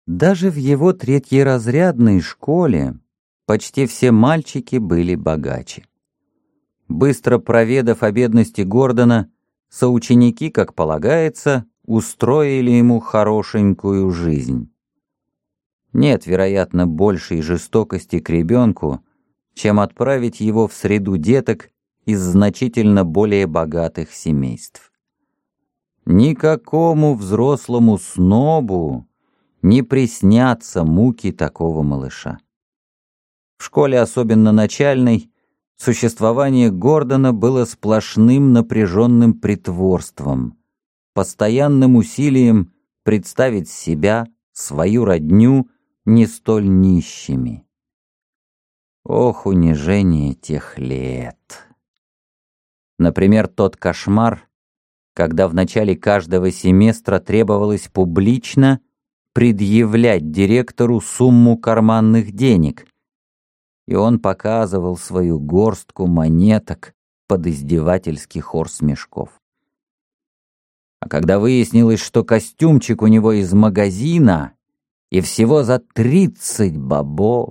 Даже в его третьеразрядной школе почти все мальчики были богаче. Быстро проведав о бедности Гордона, соученики, как полагается, устроили ему хорошенькую жизнь. Нет, вероятно, большей жестокости к ребенку, чем отправить его в среду деток из значительно более богатых семейств. Никакому взрослому снобу не приснятся муки такого малыша. В школе, особенно начальной, существование Гордона было сплошным напряженным притворством, постоянным усилием представить себя, свою родню, не столь нищими. Ох, унижение тех лет! Например, тот кошмар, когда в начале каждого семестра требовалось публично предъявлять директору сумму карманных денег, и он показывал свою горстку монеток под издевательский хор смешков. А когда выяснилось, что костюмчик у него из магазина и всего за 30 бобов.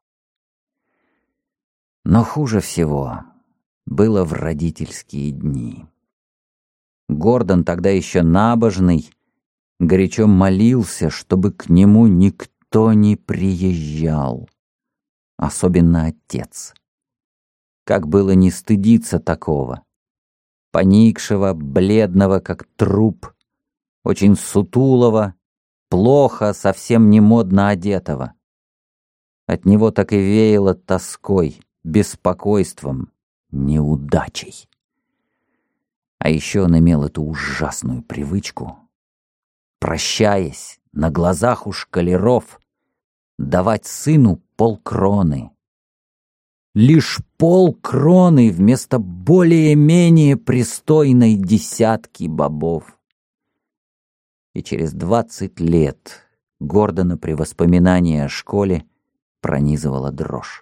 Но хуже всего было в родительские дни. Гордон, тогда еще набожный, горячо молился, чтобы к нему никто не приезжал, особенно отец. Как было не стыдиться такого, поникшего, бледного, как труп, очень сутулого, плохо, совсем не модно одетого. От него так и веяло тоской, беспокойством, неудачей. А еще он имел эту ужасную привычку, прощаясь на глазах у школяров, давать сыну полкроны. Лишь полкроны вместо более-менее пристойной десятки бобов. И через 20 лет Гордона при воспоминании о школе пронизывала дрожь.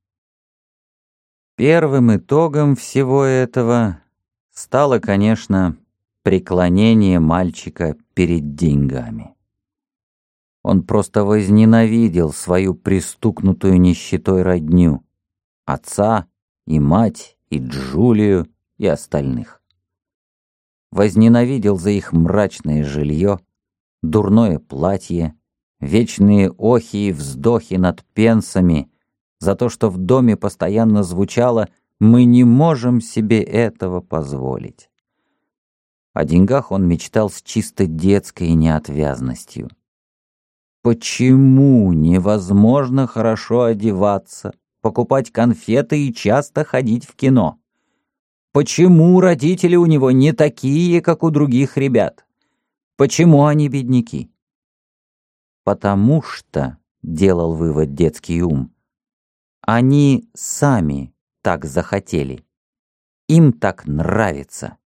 Первым итогом всего этого стало, конечно, преклонение мальчика перед деньгами. Он просто возненавидел свою пристукнутую нищетой родню, отца и мать, и Джулию, и остальных. Возненавидел за их мрачное жилье, дурное платье, вечные охи и вздохи над пенсами, за то, что в доме постоянно звучало «мы не можем себе этого позволить». О деньгах он мечтал с чисто детской неотвязностью. Почему невозможно хорошо одеваться, покупать конфеты и часто ходить в кино? Почему родители у него не такие, как у других ребят? Почему они бедняки? Потому что, делал вывод детский ум, они сами так захотели. Им так нравится.